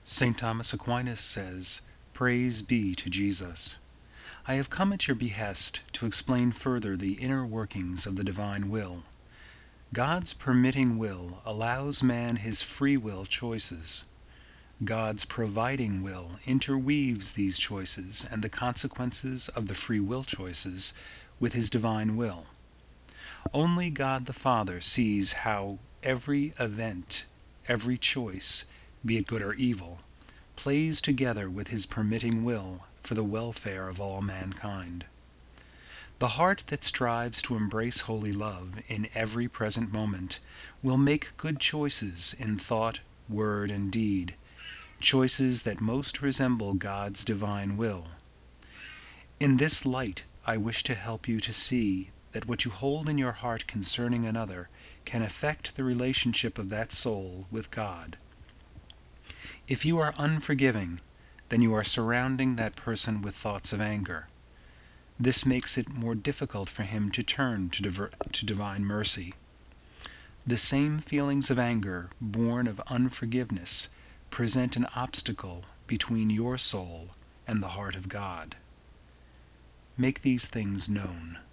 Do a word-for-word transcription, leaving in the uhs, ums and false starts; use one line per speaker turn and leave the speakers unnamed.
Saint Thomas Aquinas says, "Praise be to Jesus." I have come at your behest to explain further the inner workings of the divine will. God's permitting will allows man his free will choices. God's providing will interweaves these choices and the consequences of the free will choices with his divine will. Only God the Father sees how every event, every choice, be it good or evil, plays together with his permitting will for the welfare of all mankind. The heart that strives to embrace holy love in every present moment will make good choices in thought, word, and deed, choices that most resemble God's divine will. In this light, I wish to help you to see that what you hold in your heart concerning another can affect the relationship of that soul with God. If you are unforgiving, then you are surrounding that person with thoughts of anger. This makes it more difficult for him to turn to, diver- to divine mercy. The same feelings of anger, born of unforgiveness, present an obstacle between your soul and the heart of God. Make these things known.